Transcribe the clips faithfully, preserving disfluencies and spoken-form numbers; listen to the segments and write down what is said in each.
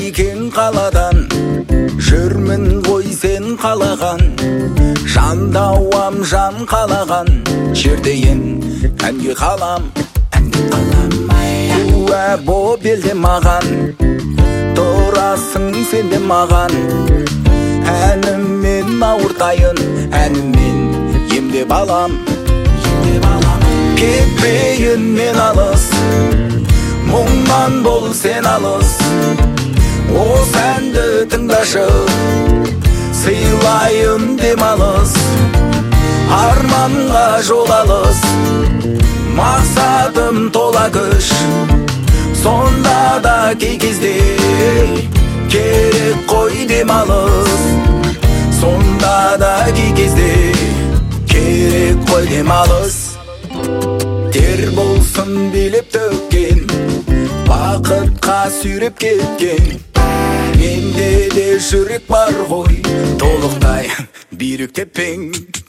кең қаладан, жүрмін ғой сен қалаған, жандауам жан қалаған, жердейін әнге қалам, әнге қалам. Куә боп елде маған, тұрасың сен де маған, әніммен ауыртайын, әніммен емдеп алам, емдеп алам. Кетпейін мен алыс, мұңнан бол сен алыс, осы әнді тыңдашы, сыйлайын демалыс. Арманға жол алыс, мақсатым тола күш, сонда да кей кезде керек қой демалыс. Сонда да кей кезде керек қой демалыс. Тер болсын билеп төккен, бақытқа сүйреп кеткен, менде де жүрек бар ғой, толықтай бүйрек теппең.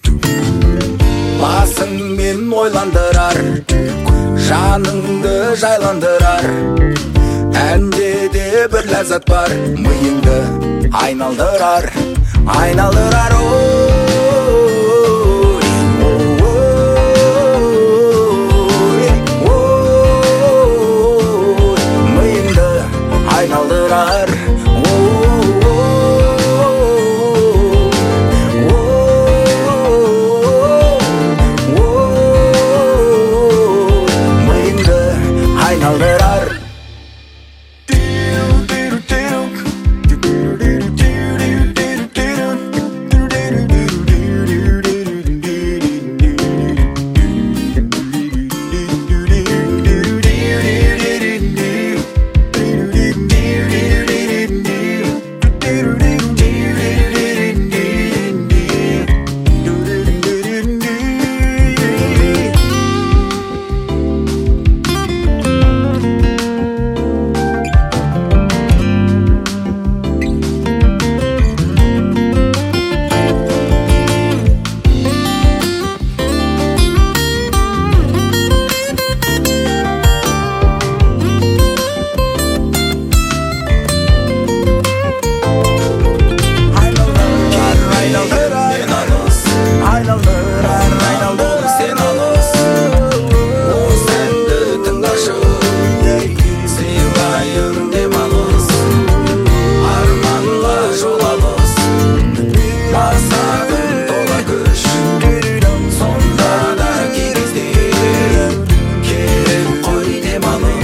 Басыңмен ойландырар, жаныңды жайландырар, әнде де бір ләззат бар, миыңды айналдырар, айналдырар. Миыңды айналдырар.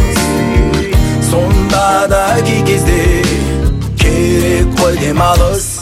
Key кезде керек қой демалыс.